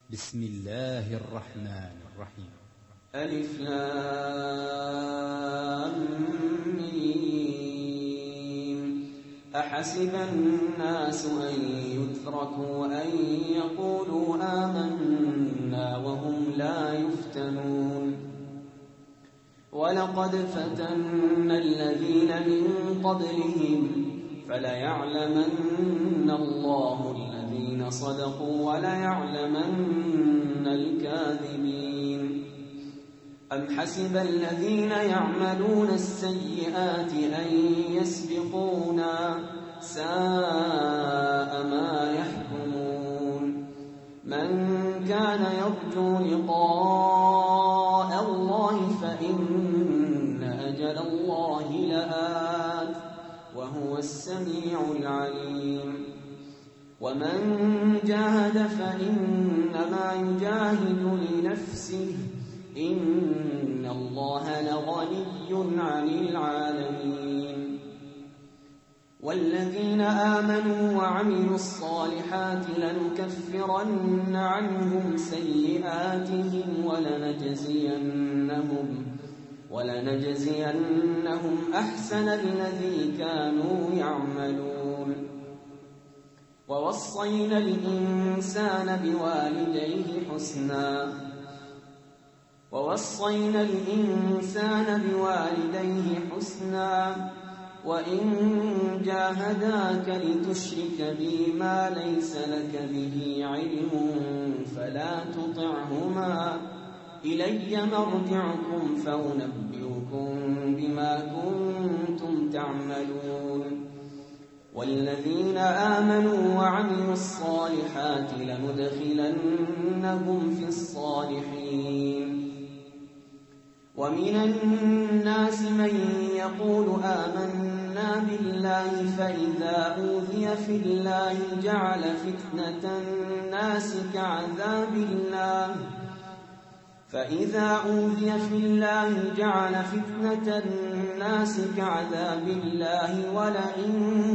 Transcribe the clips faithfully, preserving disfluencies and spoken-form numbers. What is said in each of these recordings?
بسم الله الرحمن الرحيم. ألف لام ميم. أحسب الناس أن يتركوا أن يقولوا آمنا وهم لا يفتنون. ولقد فتنا الذين من قبلهم فليعلمن الله الذين صدقوا وليعلمن الكاذبين. أم حسب الذين يعملون السيئات أن يسبقونا ساء ما يحكمون. من كان يرجو لقاء الله فإن أجل الله لآت وهو السميع العليم. ومن جاهد فإنما يجاهد لنفسه إن الله لغني عن العالمين. والذين آمنوا وعملوا الصالحات لنكفرن عنهم سيئاتهم ولنجزينهم ولنجزينهم أحسن الذي كانوا يعملون. ووصينا الإنسان بوالديه حسنا ووصينا الإنسان بوالديه حسنا وإن جاهداك لتشرك بي ما ليس لك به علم فلا تطعهما إلي مرجعكم فأنبئكم بما كنتم تعملون. والذين آمنوا وعملوا الصالحات لندخلنهم في الصالحين. ومن الناس من يقول آمنا بالله فإذا أوذي في الله جعل فتنة الناس كعذاب الله فإذا أوذي في الله جعل فتنة الناس كعذاب الله ولئن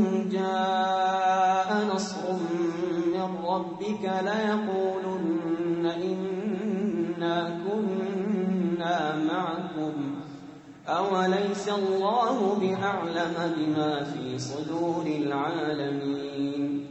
جاء نصر من ربك ليقولن إنا كنا معكم أوليس الله بأعلم بما في صدور العالمين.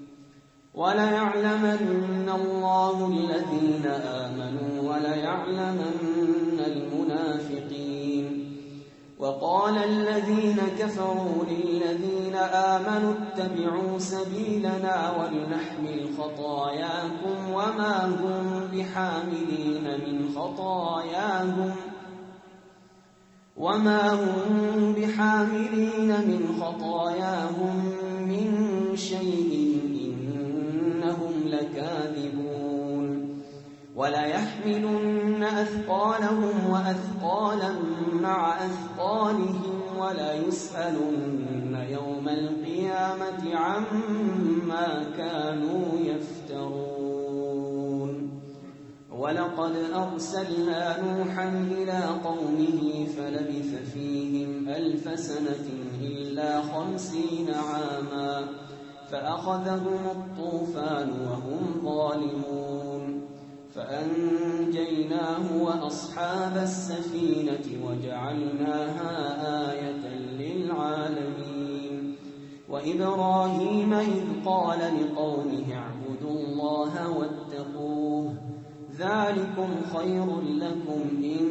وليعلمن الله الذين آمنوا وليعلمن المنافقين. وقال الذين كفروا للذين آمنوا اتبعوا سبيلنا ولنحمل خطاياكم وما هم بحاملين من خطاياهم وما هم بحاملين من خطاياهم من شيء إنهم لكاذبون. وليحملن أثقالهم وأثقالا مع أثقالهم وليسألن يوم القيامة عما كانوا يفترون. ولقد أرسلنا نوحا إلى قومه فلبث فيهم ألف سنة إلا خمسين عاما فأخذهم الطوفان وهم ظالمون فأنجيناه وأصحاب السفينة وجعلناها آية للعالمين. وإبراهيم إذ قال لقومه اعبدوا الله واتقوه ذلكم خير لكم إن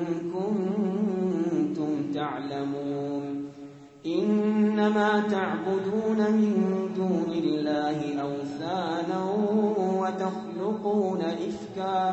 كنتم تعلمون. إنما تعبدون من دون الله أوثانا وتخلقون إفكا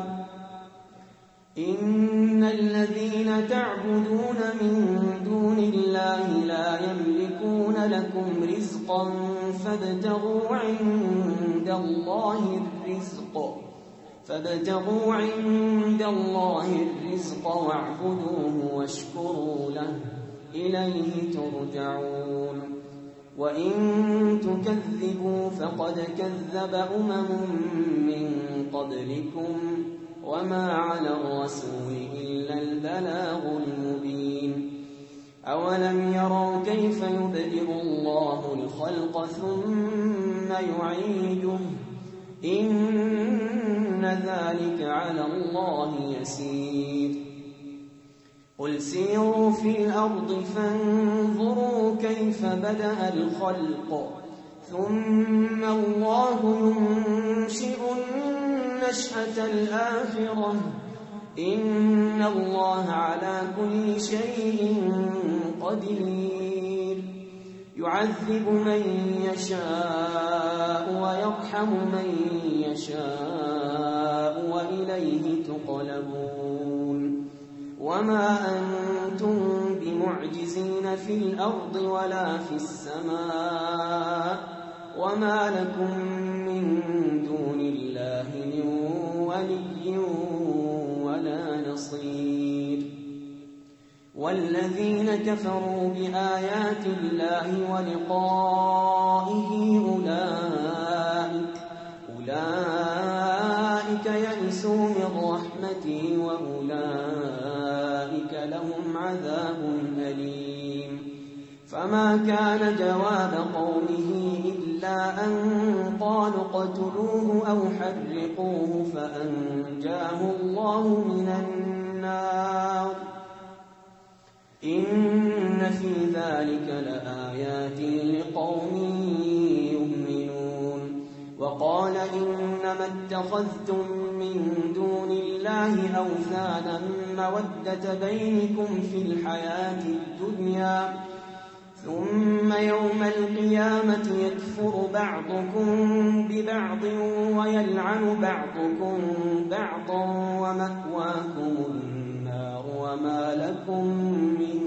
إن الذين تعبدون من دون الله لا يملكون لكم رزقا فابتغوا عند الله الرزق فابتغوا عند الله الرزق واعبدوه واشكروا له إليه ترجعون. وإن تكذبوا فقد كذب أمم من قبلكم وما على الرسول إلا البلاغ المبين. أولم يروا كيف يبدئ الله الخلق ثم يعيده إن ذلك على الله يسير قل سيروا في الأرض فانظروا كيف بدأ الخلق ثم الله ينشئ النشأة الآخرة إن الله على كل شيء قدير يعذب من يشاء ويرحم من يشاء وإليه تقلبون وما أنتم بمعجزين في الأرض ولا في السماء وما لكم من دون الله من ولي ولا نصير والذين كفروا بآيات الله ولقائه أولئك أولئك يئسوا من رحمتي وأولئك لهم عذاب أليم فما كان جواب قومه إلا أن قالوا اقتلوه أو حرقوه فأنجاه الله من النار إن في ذلك لآيات لقوم يؤمنون وقال إنما اتخذتم من دون الله أوثانا مودة بينكم في الحياة الدنيا ثم يوم القيامة يكفر بعضكم ببعض ويلعن بعضكم بعضا ومأواكم النار وما لكم من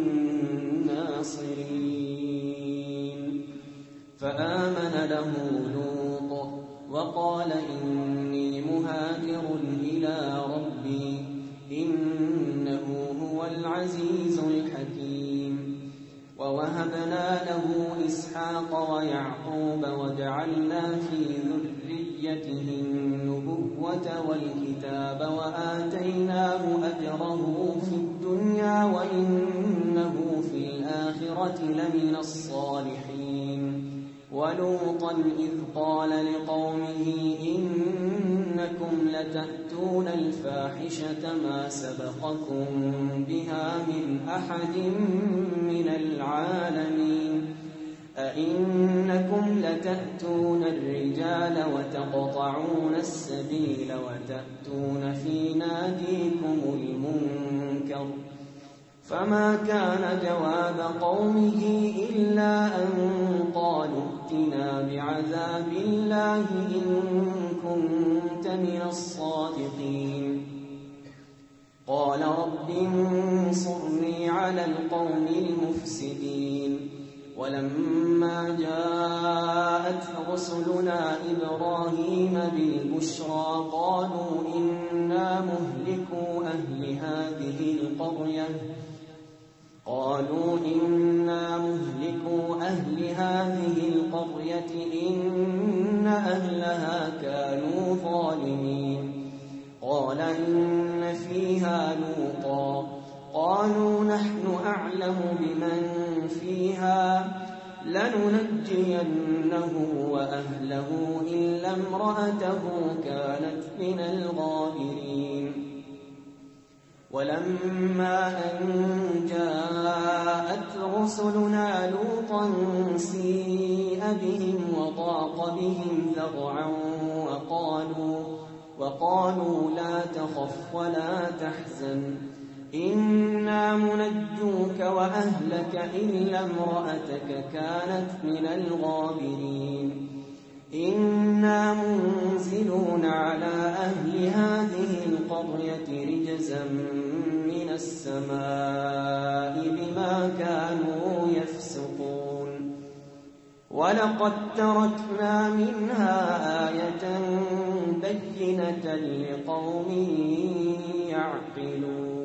ناصرين فآمن له لوط وقال إني مهاجر إلى ربي إنه هو العزيز الحكيم ووهبنا له إسحاق ويعقوب وجعلنا في ذريته النبوة والكتاب وآتيناه أجره في الدنيا وإنه في الآخرة لمن الصالحين ولوطا إذ قال لقومه إنكم لتأتون الفاحشة ما سبقكم بها من أحد من العالمين أئنكم لتأتون الرجال وتقطعون السبيل وتأتون في ناديكم المنكر فما كان جواب قومه إلا أن قالوا ائتنا بعذاب الله إن كنت من الصادقين قال رب انصرني على القوم المفسدين ولما جاءت رسلنا إبراهيم بالبشرى قالوا إنا مهلكو أهل هذه القرية قالوا إنا مهلكو أهل هذه القرية إن أهلها كانوا ظالمين قال إن فيها لوطا قالوا نحن أعلم بمن فيها لننجينه وأهله إلا امرأته كانت من الغابرين ولما أن جاءت رسلنا لوطا سيء بهم وضاق بهم ذرعا وقالوا, وقالوا لا تخف ولا تحزن إنا منجوك وأهلك إلا امرأتك كانت من الغابرين إنا منزلون على أهل هذه القرية رجزا من السماء بما كانوا يفسقون ولقد تركنا منها آية بينة لقوم يعقلون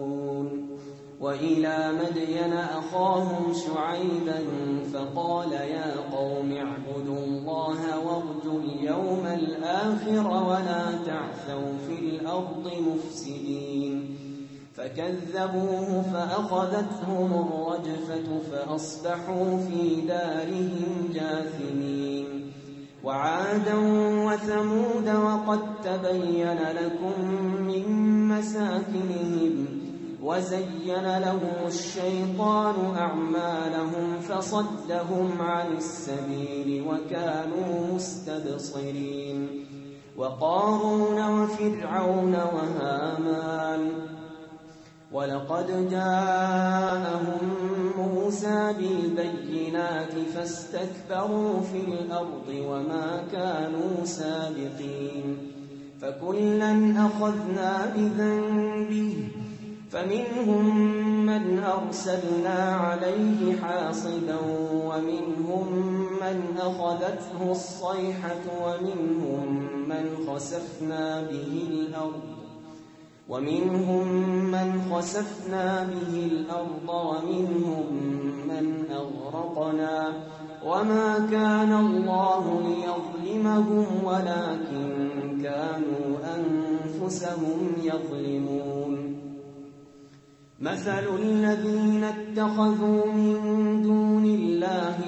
وإلى مدين أخاهم شعيبا فقال يا قوم اعبدوا الله وارجوا اليوم الآخر ولا تعثوا في الأرض مفسدين فكذبوه فأخذتهم الرجفة فأصبحوا في دارهم جاثمين وعادا وثمود وقد تبين لكم من مساكنهم وزين لهم الشيطان أعمالهم فصدهم عن السبيل وكانوا مستبصرين وقارون وفرعون وهامان ولقد جاءهم موسى بالبينات فاستكبروا في الأرض وما كانوا سابقين فكلا أخذنا بذنبه فمنهم من أرسلنا عليه حاصبا ومنهم من أخذته الصيحة ومنهم من خسفنا به الأرض ومنهم من خسفنا به الأرض ومنهم من أغرقنا وما كان الله ليظلمهم ولكن كانوا أنفسهم يظلمون مثل الذين اتخذوا من دون الله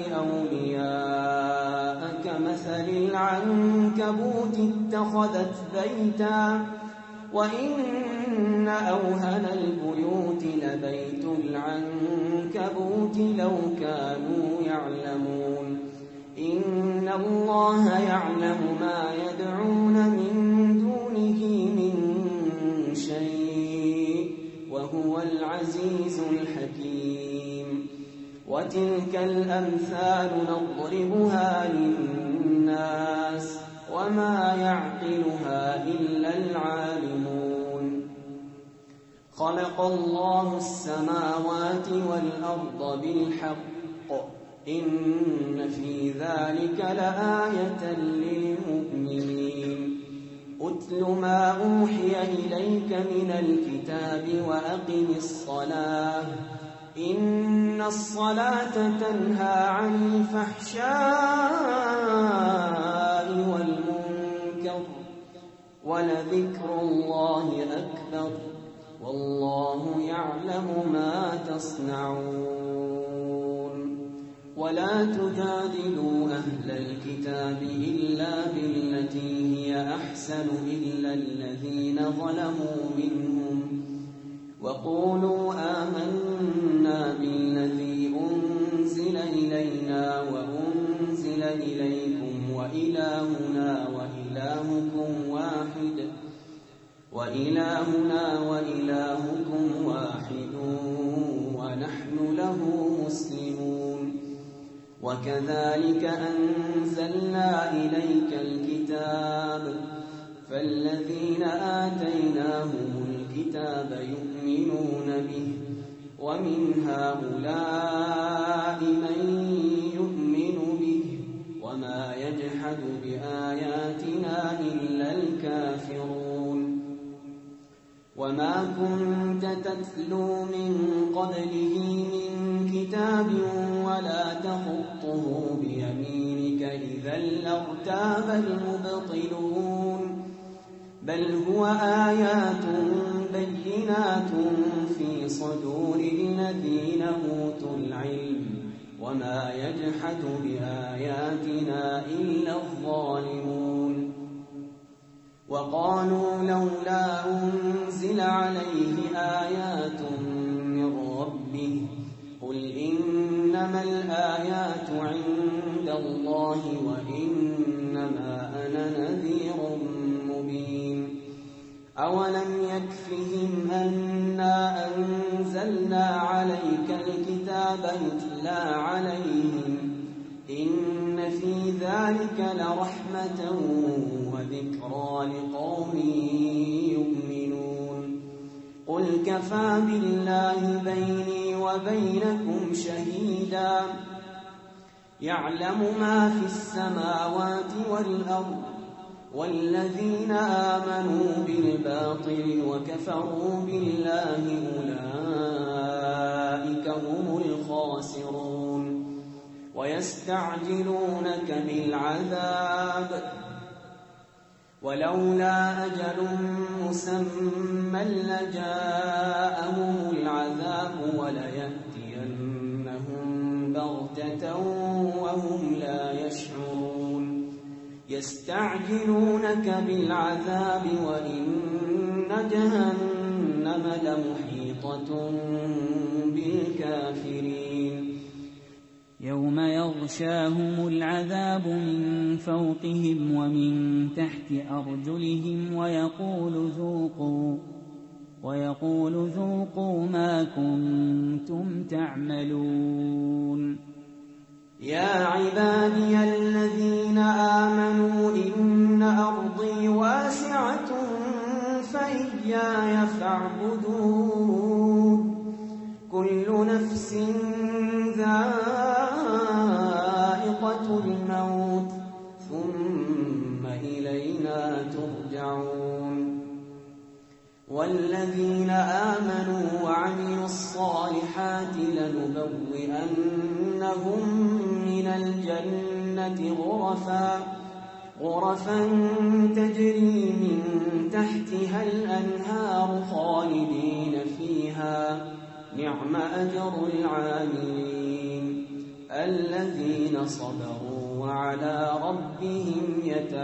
أولياء كمثل العنكبوت اتخذت بيتا وإن أوهن البيوت لبيت العنكبوت لو كانوا يعلمون إن الله يعلم ما يدعون من دونه من شيء وهو العزيز الحكيم وتلك الأمثال نضربها للناس وما يعقلها إلا العالمون خلق الله السماوات والأرض بالحق إن في ذلك لآية للمؤمنين أتل ما أوحي إليك من الكتاب وأقم الصلاة إن الصلاة تنهى عن الفحشاء والمنكر ولذكر الله أكبر والله يعلم ما تصنعون ولا تجادلوا أهل الكتاب إلا بالتي هي أحسن إلا الذين ظلموا منهم وقولوا آمنا بالذي أنزل إلينا وأنزل إليكم وإلهنا وإلهكم واحد وإلهنا وإلهكم واحد ونحن له مسلمون وكذلك أنزلنا إليك الكتاب فالذين آتيناهم الكتاب يؤمنون به ومن هؤلاء من يؤمن به وما يجحد بآياتنا إلا الكافرون وما كنت تتلو من قبله من كتاب ولا تخطه بيمينك إذا لارتاب المبطلون بل هو آيات بينات في صدور الذين أوتوا العلم وما يجحد بآياتنا إلا الظالمون وقالوا لولا أنزل عليه آيات من ربه قل إنما الآيات عند الله وإنما أنا نذير مبين أولم يكفهم أنا أنزلنا عليك الكتاب يتلى عليهم إن في ذلك لرحمة وذكرى لقوم يؤمنون قل كفى بالله بيني وبينكم شهيدا يعلم ما في السماوات والأرض والذين آمنوا بالباطل وكفروا بالله أولئك هم الخاسرون ويستعجلونك بالعذاب ولولا أجل مسمى لجاءهم العذاب وليأتينهم بغتة وهم لا يشعرون يستعجلونك بالعذاب وإن جهنم لمحيطة بالكافرين يوم يغشاهم العذاب من فوقهم ومن تحت أرجلهم ويقول ذوقوا ويقول ذوقوا ما كنتم تعملون يا عبادي الذين آمنوا إن أرضي واسعة فإياي فاعبدون كل نفس ذائقة الموت ثم إلينا ترجعون والذين آمنوا وعملوا الصالحات لنبوئنهم من الجنة غرفا غرفا تجري من تحتها الأنهار خالدين فيها نعم أجر العاملين الذين صبروا وعلى ربهم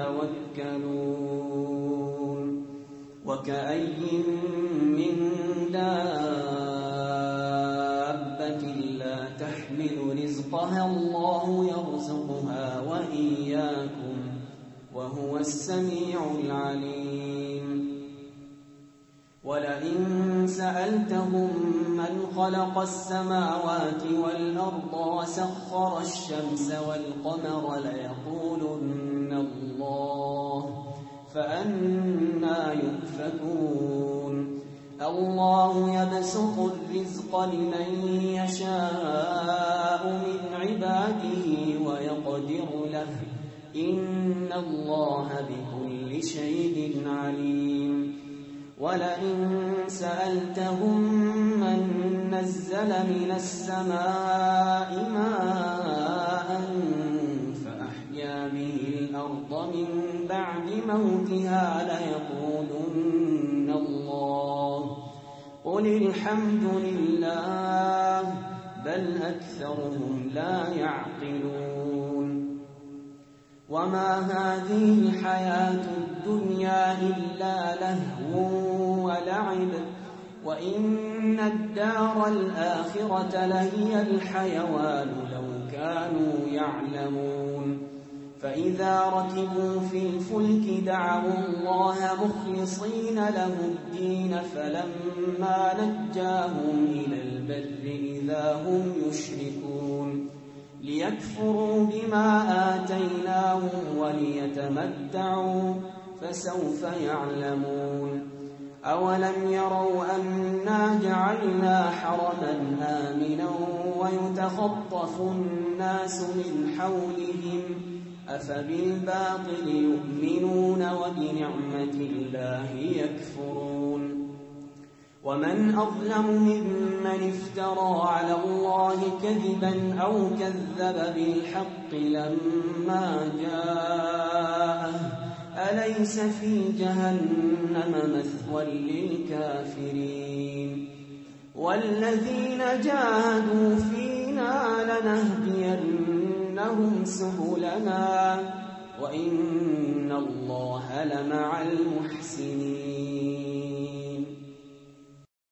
يتوكلون وكأي من دابة لا تحمل رزقها الله يرزقها وإياكم وهو السميع العليم ولئن سألتهم من خلق السماوات والأرض وسخر الشمس والقمر ليقولن الله فأنى يؤفكون الله يبسط الرزق لمن يشاء من عباده ويقدر له إن الله بكل شيء عليم ولئن سألتهم من نزل من السماء ماء فأحيا به الأرض من بعد موتها ليقولن الله قل الحمد لله بل أكثرهم لا يعقلون وما هذه الحياة الدنيا إلا لهو ولعب وإن الدار الآخرة لهي الحيوان لو كانوا يعلمون فإذا ركبوا في الفلك دعوا الله مخلصين له الدين فلما نجاهم إلى البر إذا هم يشركون ليكفروا بما آتيناهم وليتمتعوا فسوف يعلمون أولم يروا أنا جعلنا حرما آمنا ويتخطف الناس من حولهم أفبالباطل يؤمنون وبنعمة الله يكفرون ومن أظلم ممن افترى على الله كذبا أو كذب بالحق لما جاءه أليس في جهنم مثوى للكافرين والذين جاهدوا فينا لنهدينهم سبلنا وإن الله لمع المحسنين